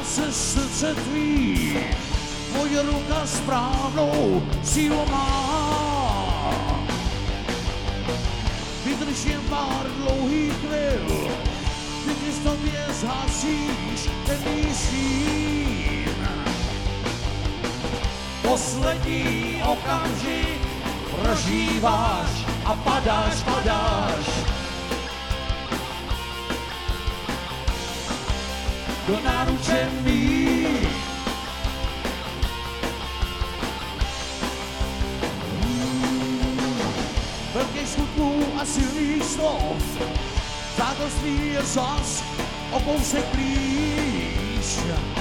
se srdce tvý, moje ruka správnou sílu má. Vydržím pár dlouhých chvil, když v tobě zhasíš ten mísín. Poslední okamžik prožíváš a padáš. Do náruče mých. Velkých skutků a silných slov, přátelství je zas o kousek blíž.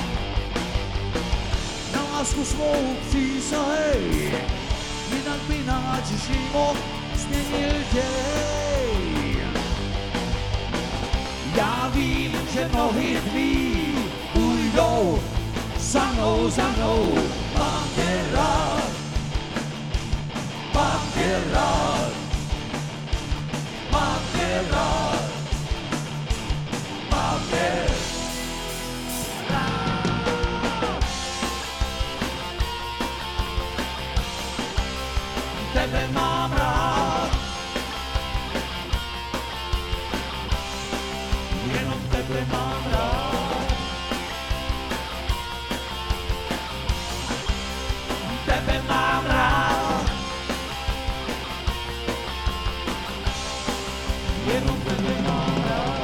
Na lásku svou přísahej, jinak by náš život změnil děj. Já vím, že nohy tvý půjdou za mnou, mám tě rád, mám tě rád, mám tě rád, mám tě rád. Tebe mám rád, jenom tebe mám rád. Tebe mám rád, jenom tebe mám rád.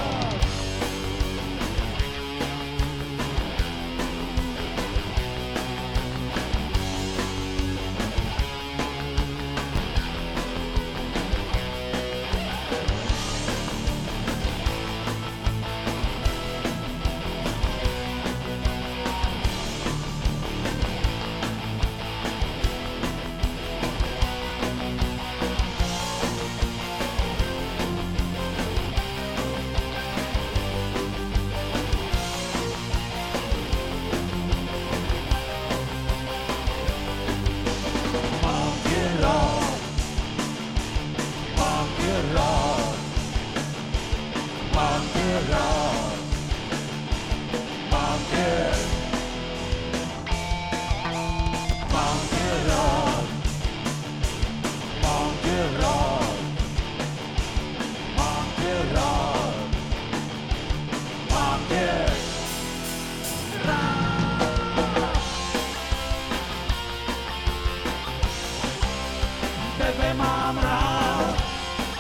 Tebe mám rád,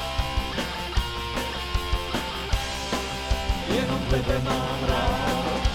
jenom tebe mám rád.